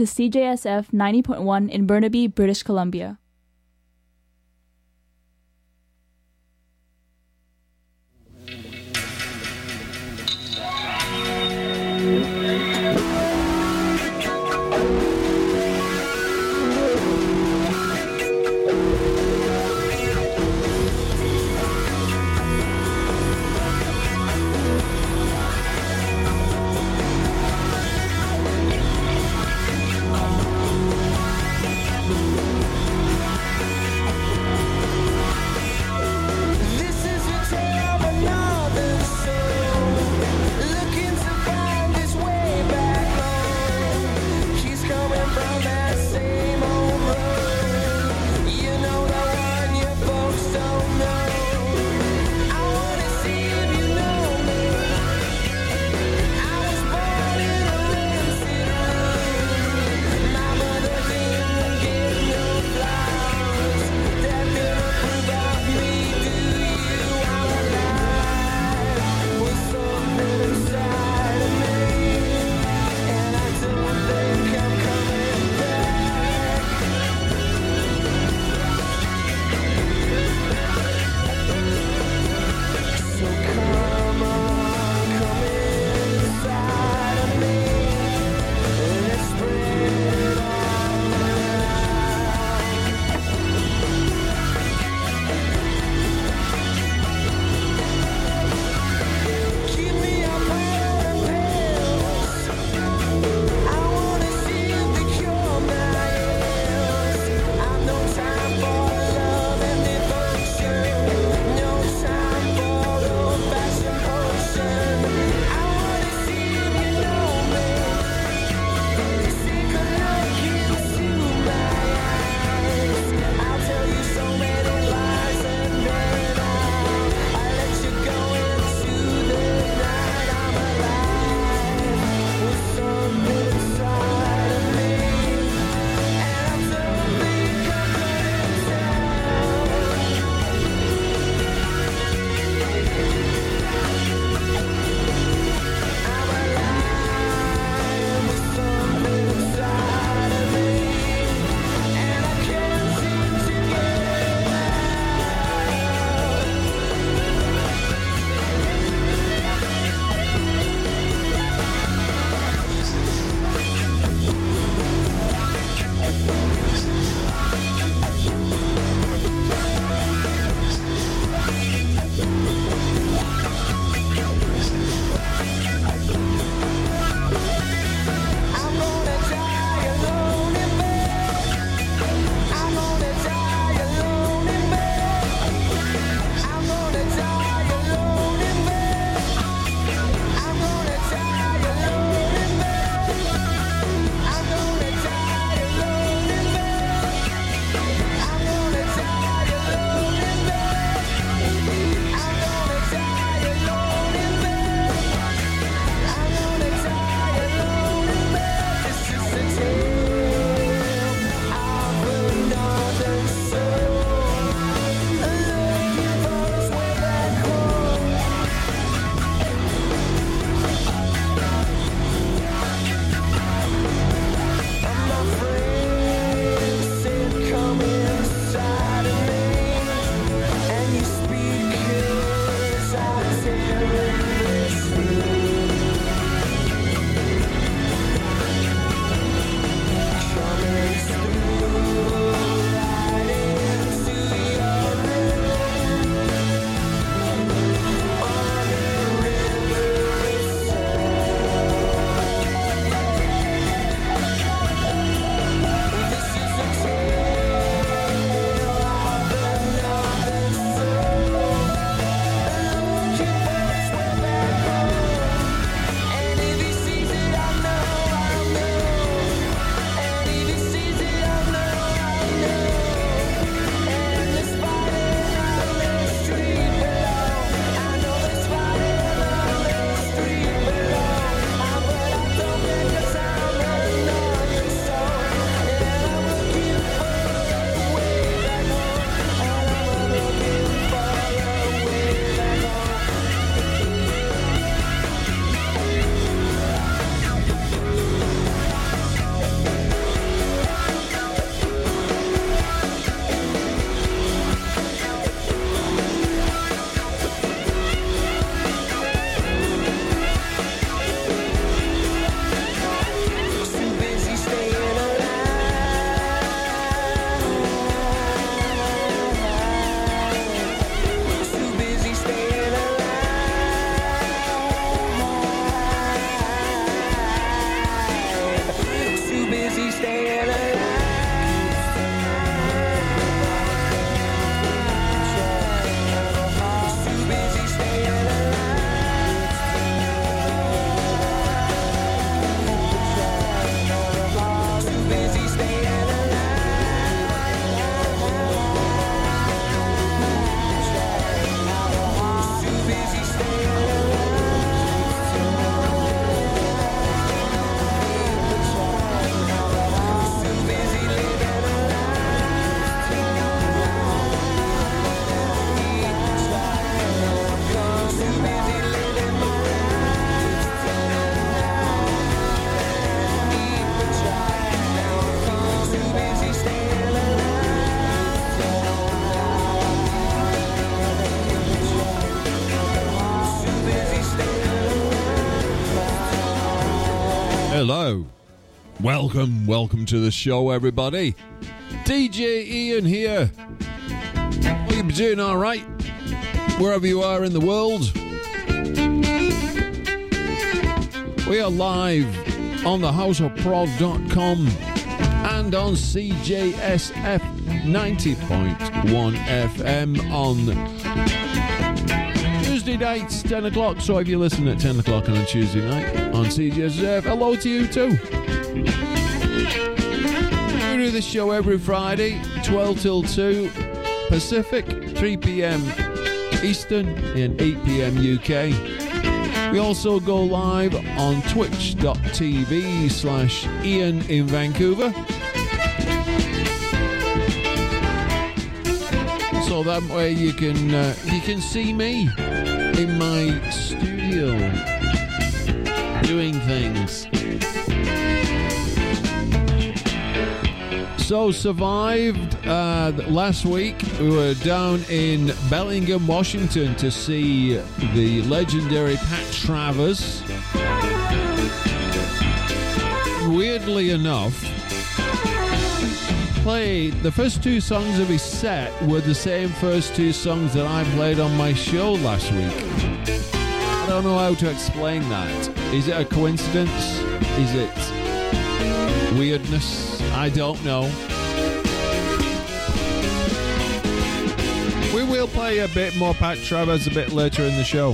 to CJSF 90.1 in Burnaby, British Columbia. Welcome to the show, everybody. DJ Ian here. Hope you're doing all right, wherever you are in the world. We are live on thehouseofprog.com and on CJSF 90.1 FM on Tuesday nights, 10 o'clock. So if you listen at 10 o'clock on a Tuesday night on CJSF, hello to you too. We do this show every Friday, 12 till 2 Pacific, 3 p.m. Eastern and 8 p.m. UK. We also go live on twitch.tv/Ian in Vancouver. So that way you can see me in my studio doing things. So survived last week. We were down in Bellingham, Washington to see the legendary Pat Travers. Weirdly enough, played the first two songs of his set were the same first two songs that I played on my show last week. I don't know how to explain that. Is it a coincidence? Is it weirdness? I don't know. We will play a bit more Pat Travers a bit later in the show.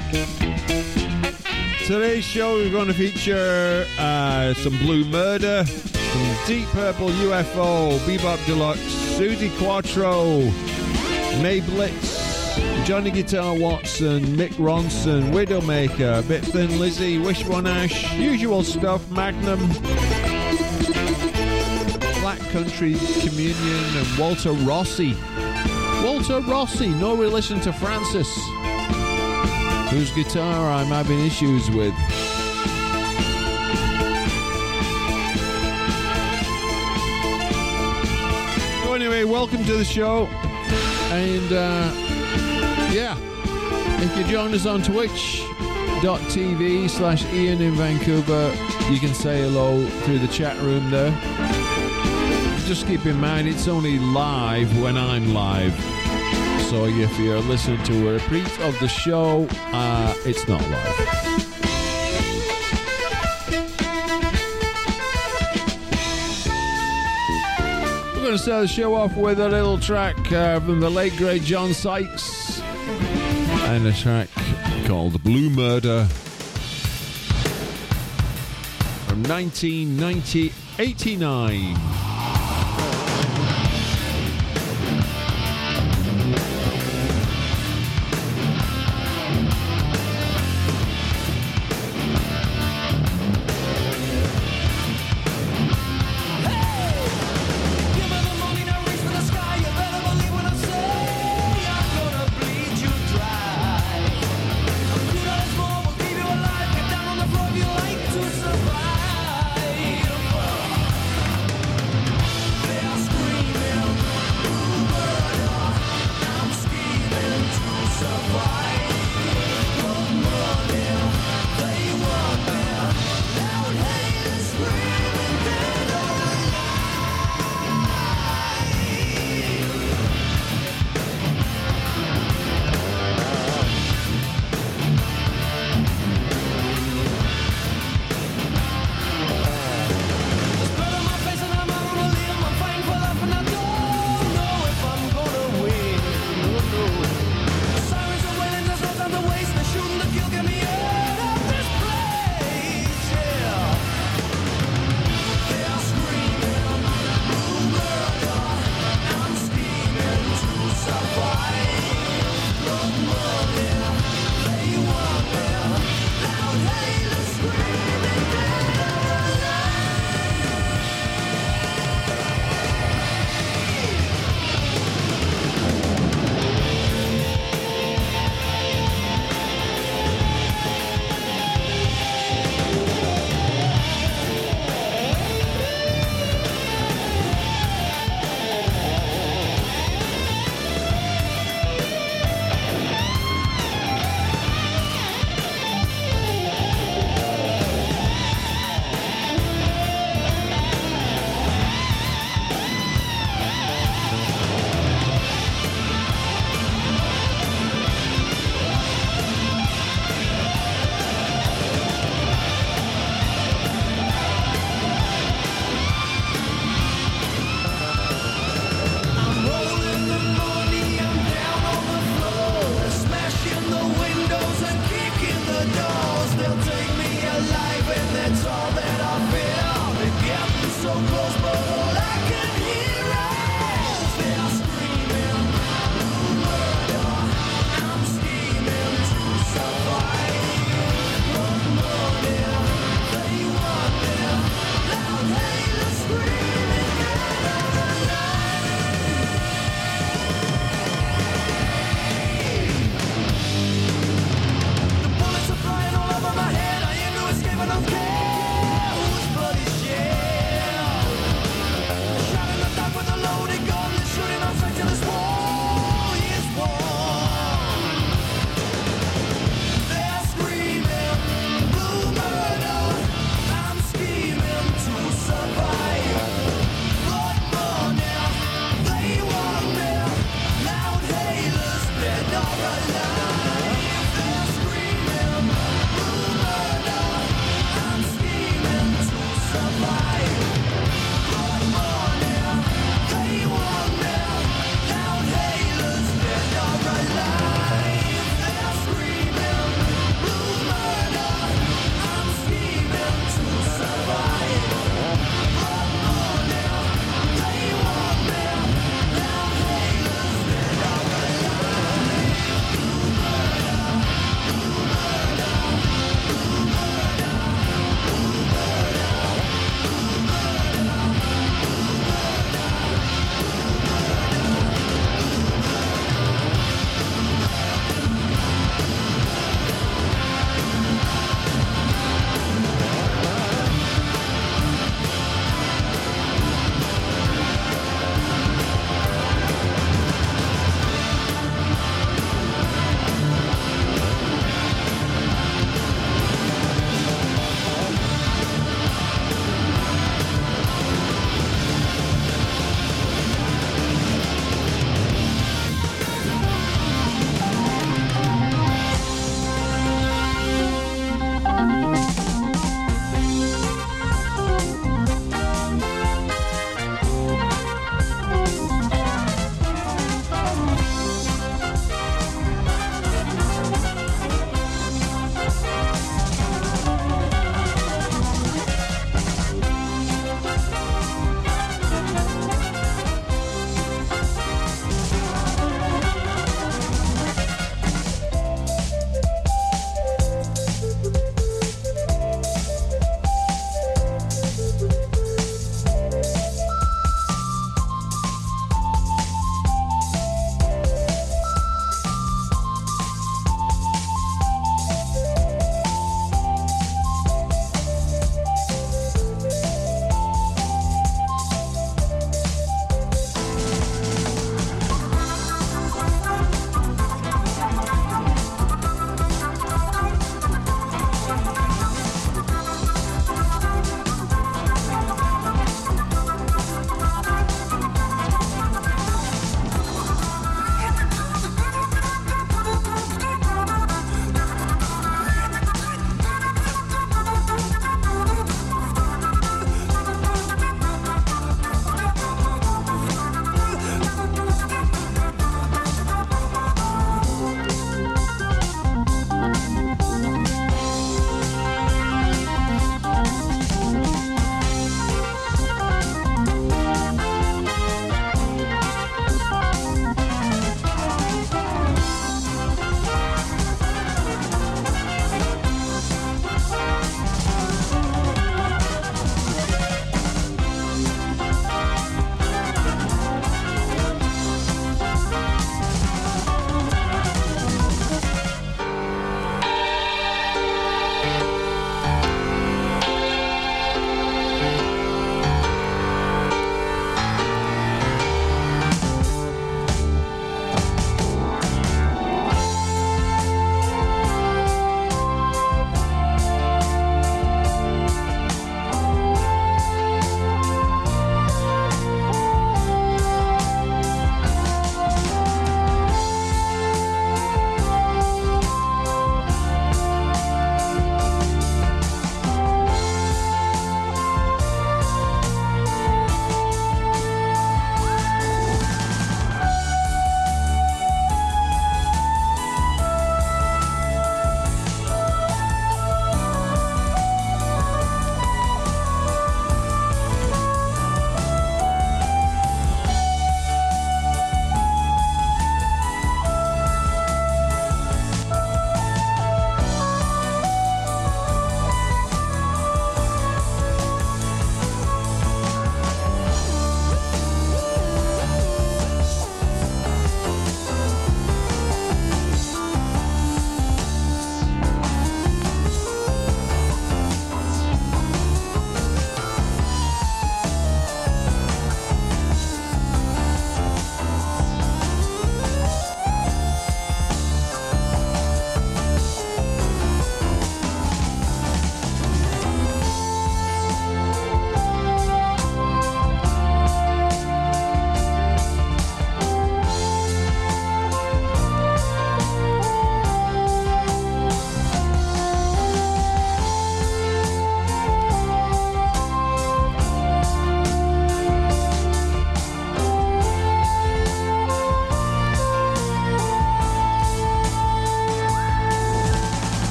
Today's show we're going to feature some Blue Murder, some Deep Purple UFO, Bebop Deluxe, Suzi Quatro, May Blitz, Johnny Guitar Watson, Mick Ronson, Widowmaker, Bit Thin Lizzy, Wishbone Ash, Usual Stuff, Magnum, Black Country Communion, and Walter Rossi. Walter Rossi, no relation to Francis, whose guitar I'm having issues with. So anyway, welcome to the show. And if you join us on twitch.tv/Ian in Vancouver, you can say hello through the chat room there. Just keep in mind, it's only live when I'm live. So if you're listening to a repeat of the show, it's not live. We're going to start the show off with a little track from the late great John Sykes, and a track called Blue Murder from 1989.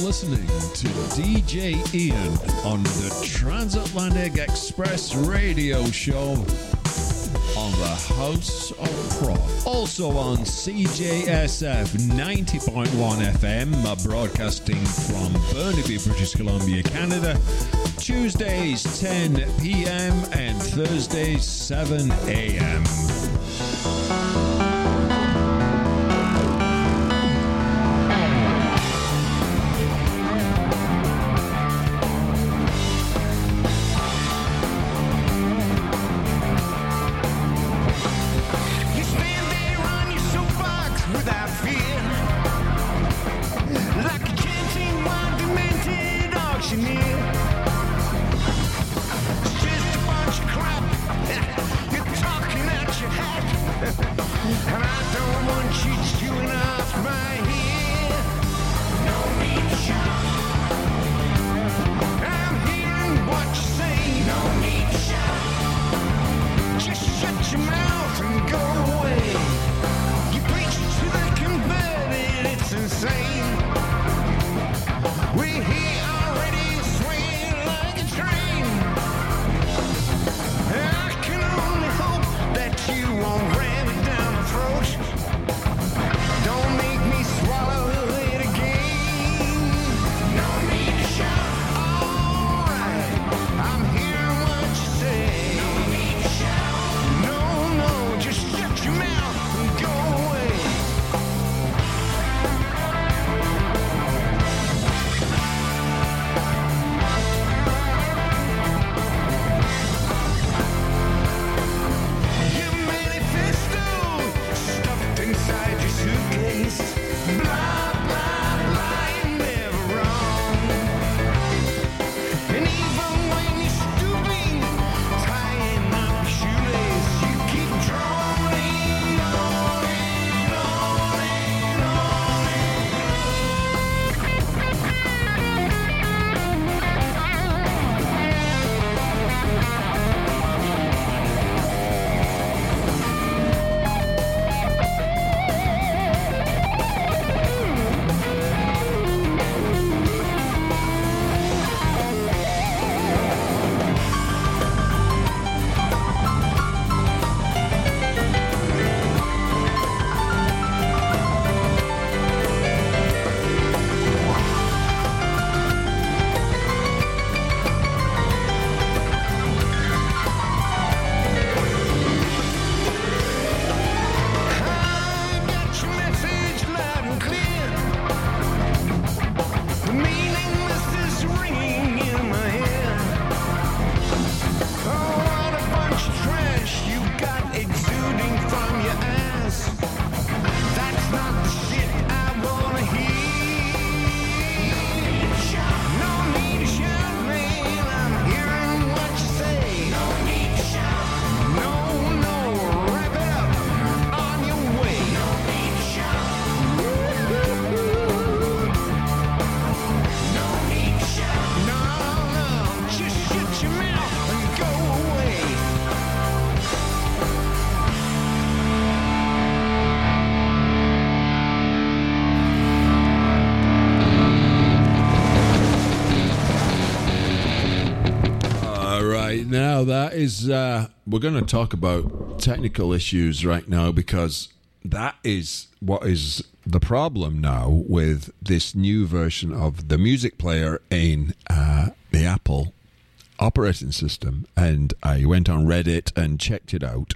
listening to DJ Ian on the Transatlantic Express radio show on the House of Prof. Also on CJSF 90.1 FM, broadcasting from Burnaby, British Columbia, Canada. Tuesdays 10 p.m. and Thursdays 7 a.m. Now that is, we're going to talk about technical issues right now, because that is what is the problem now with this new version of the music player in the Apple operating system. And I went on Reddit and checked it out.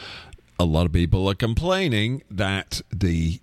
A lot of people are complaining that the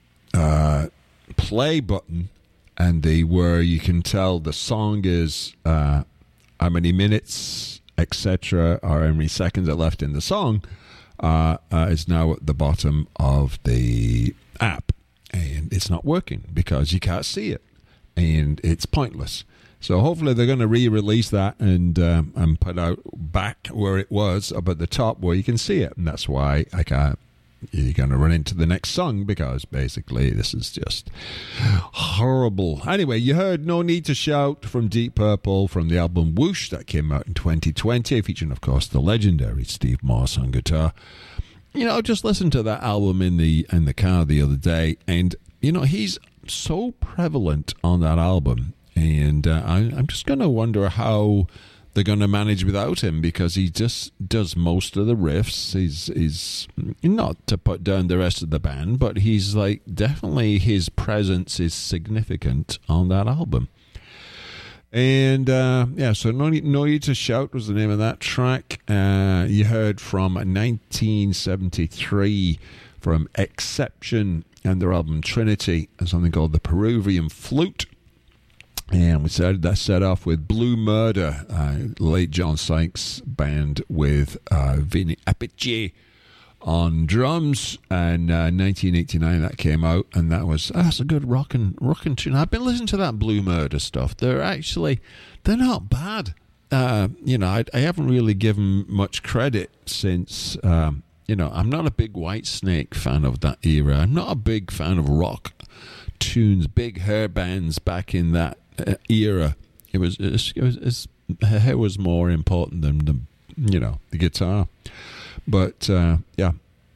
play button and the where you can tell the song is how many minutes, etc., or how many seconds are left in the song, is now at the bottom of the app, and it's not working because you can't see it, and it's pointless. So hopefully they're going to re-release that and put out back where it was up at the top where you can see it, and that's why I can't. You're going to run into the next song, because basically this is just horrible. Anyway, you heard No Need to Shout from Deep Purple from the album Whoosh that came out in 2020, featuring, of course, the legendary Steve Morse on guitar. You know, just listened to that album in the car the other day, and, you know, he's so prevalent on that album. And I'm just going to wonder how they're going to manage without him, because he just does most of the riffs. He's not to put down the rest of the band, but he's like, definitely his presence is significant on that album. And so No Need to Shout was the name of that track. You heard from 1973 from Exception and their album Trinity, and something called The Peruvian Flute. And we started that set off with Blue Murder, late John Sykes band with Vinny Appice on drums. And 1989 that came out, and that's a good rockin' tune. I've been listening to that Blue Murder stuff. They're not bad. I haven't really given much credit since. I'm not a big Whitesnake fan of that era. I'm not a big fan of rock tunes, big hair bands back in that era. Her hair was more important than the guitar. But yeah,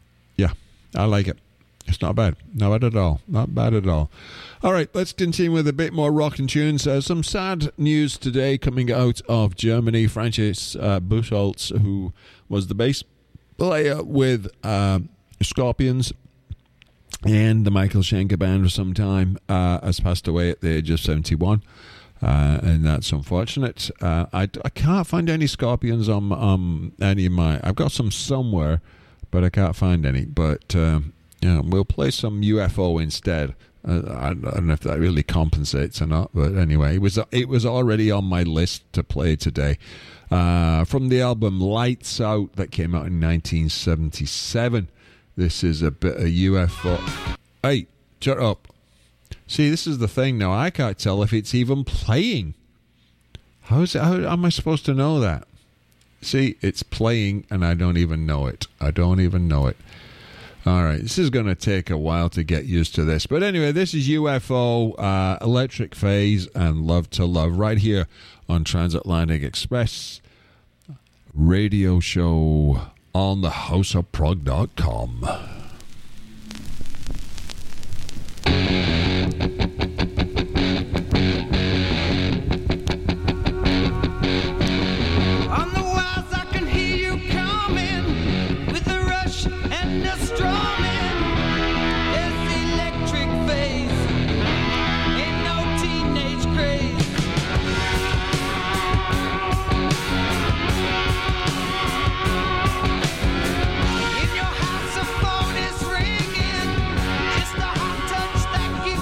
I like it. It's not bad. Not bad at all. Not bad at all. All right, let's continue with a bit more rock and tunes. Some sad news today coming out of Germany. Francis Buchholz, who was the bass player with Scorpions and the Michael Schenker Band for some time, has passed away at the age of 71. And that's unfortunate. I can't find any Scorpions on any of my... I've got some somewhere, but I can't find any. But we'll play some UFO instead. I don't know if that really compensates or not, but anyway, it was already on my list to play today. From the album Lights Out that came out in 1977. This is a bit of UFO. Hey, shut up. See, this is the thing now. I can't tell if it's even playing. How am I supposed to know that? See, it's playing and I don't even know it. All right, this is going to take a while to get used to this. But anyway, this is UFO, Electric Phase, and Love to Love right here on Transatlantic Express radio show on the houseofprog.com.